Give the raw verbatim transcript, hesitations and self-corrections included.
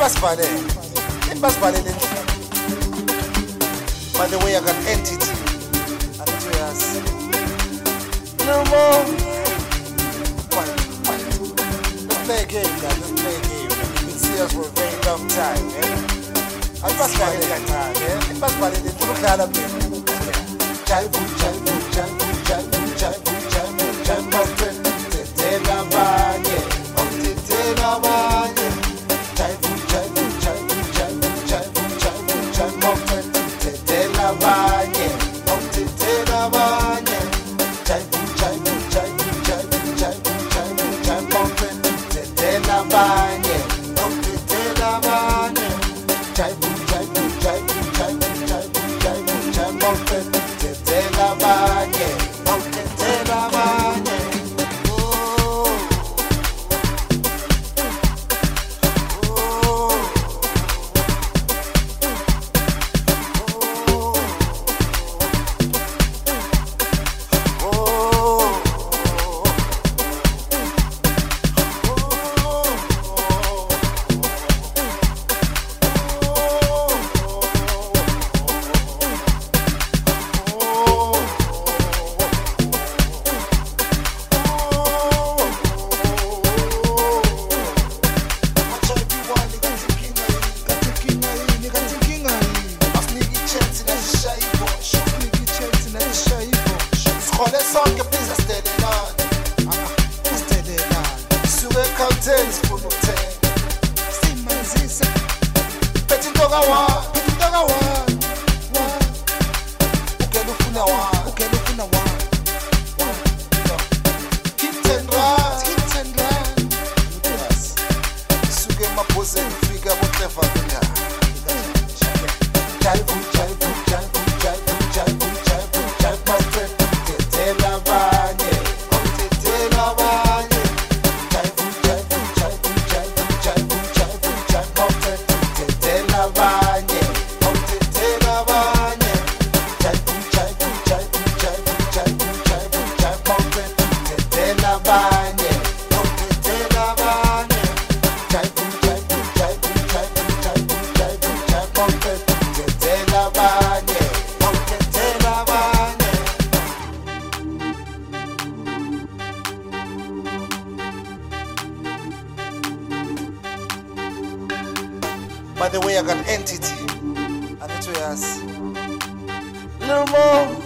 Basvalele. Basvalele. By the way, I got entity. I need to ask. No more. Wait, wait. Let's play a game, guys. Let's play a game. You've been serious for a very long time, eh? I'm Basvalele that time, eh? Basvalele. Look at that, man. Jaibu, jaibu, jaibu, jaibu, jaibu, jaibu, jaibu. Tetela banye, oh tetela banye. Jaibu, jaibu, jaibu, jaibu, jaibu, jaibu, jaibu. Tetela banye, oh tetela banye. Jaibu, jaibu, jaibu, jaibu, jaibu, jaibu, jaibu. Tetela banye, oh tetela banye. Jaibu, jaibu, jaibu, jaibu, jaibu, jaibu, jaibu. Tetela banye, oh tetela banye. By the way, I got entity. I need to ask. Little more.